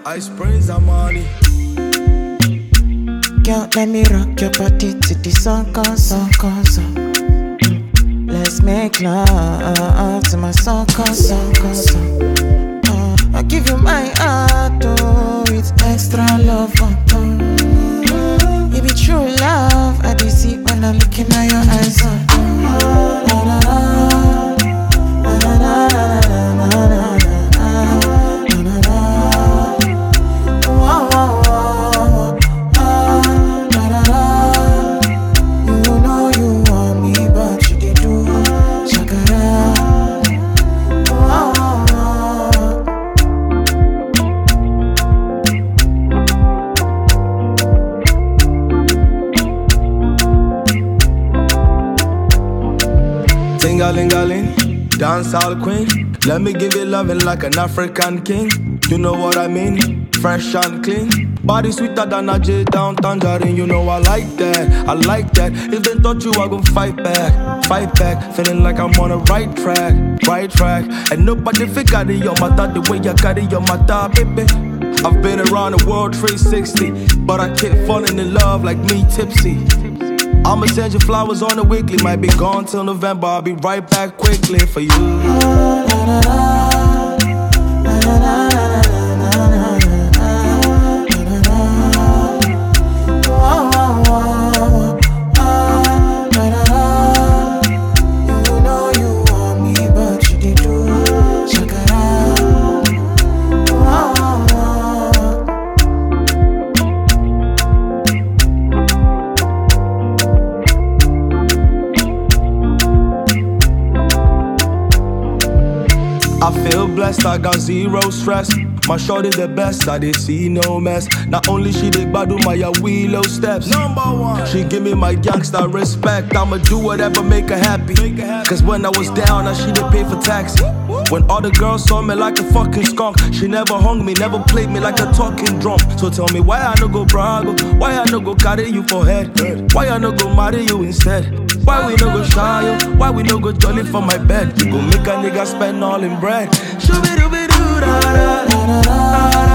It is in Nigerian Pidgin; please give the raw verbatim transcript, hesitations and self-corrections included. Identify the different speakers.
Speaker 1: Ice Prince Amani.
Speaker 2: Girl, let me rock your body to the song, song, song. Let's make love to my song, song, song. Uh, I give you my heart, oh, it's extra love, oh, oh. It be true love, I do see when I'm looking at your eyes, oh, oh. Na, na, na, na, na, na, na, na, na.
Speaker 1: Ting-a-ling-a-ling, dancehall queen. Let me give you loving like an African king. You know what I mean? Fresh and clean. Body sweeter than a J down tangerine. You know I like that, I like that. If they thought you, I gon' fight back, fight back. Feeling like I'm on the right track, right track. And nobody figure it your matter the way you got it your matter, baby. I've been around the world three sixty, but I keep falling in love like me tipsy. I'ma send you flowers on the weekly. Might be gone till November. I'll be right back quickly for you. I feel blessed, I got zero stress. My shorty the best, I did see no mess. Not only she did badu my willow steps. Number one, she give me my gangsta respect. I'ma do whatever make her happy. Cause when I was down, now she did pay for taxi. When all the girls saw me like a fucking skunk, she never hung me, never played me like a talking drum. So tell me why I no go brag, why I no go carry you for head, why I no go marry you instead. Why we no go shy you? Why we no go jolly for my bed? You go make a nigga spend all in bread. Shooby dooby doo da da da da da.